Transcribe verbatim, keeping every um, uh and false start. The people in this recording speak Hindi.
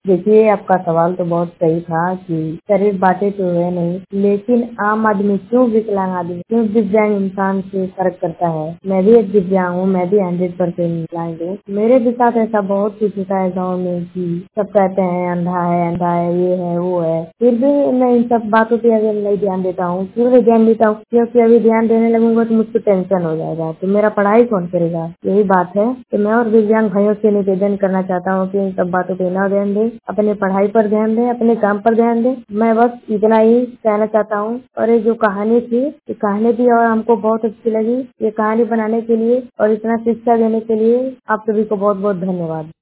देखिए, आपका सवाल तो बहुत सही था कि शरीर बाँटे तो है नहीं, लेकिन आम आदमी क्यों विकलांग आदमी क्यों दिव्यांग इंसान से फ़र्क करता है। मैं भी एक दिव्यांग हूँ, मैं भी हंड्रेड परसेंट विकलांग हूँ। मेरे भी साथ ऐसा बहुत कुछ होता है गाँव में कि सब कहते हैं अंधा है, अंधा है, ये है, वो है। फिर भी मैं इन सब बातों पे अगर नहीं ध्यान देता हूँ, क्यों नहीं ध्यान देता हूँ? क्योंकि अभी ध्यान देने लगूंगा तो मुझको टेंशन हो जाएगा, तो मेरा पढ़ाई कौन करेगा? यही बात है। तो मैं और दिव्यांग भाइयों से निवेदन करना चाहता हूँ कि इन सब बातों पे ना ध्यान दें, अपने पढ़ाई पर ध्यान दें, अपने काम पर ध्यान दें। मैं बस इतना ही कहना चाहता हूँ। और ये जो कहानी थी, ये कहानी भी और हमको बहुत अच्छी लगी। ये कहानी बनाने के लिए और इतना शिक्षा देने के लिए आप सभी को बहुत बहुत धन्यवाद।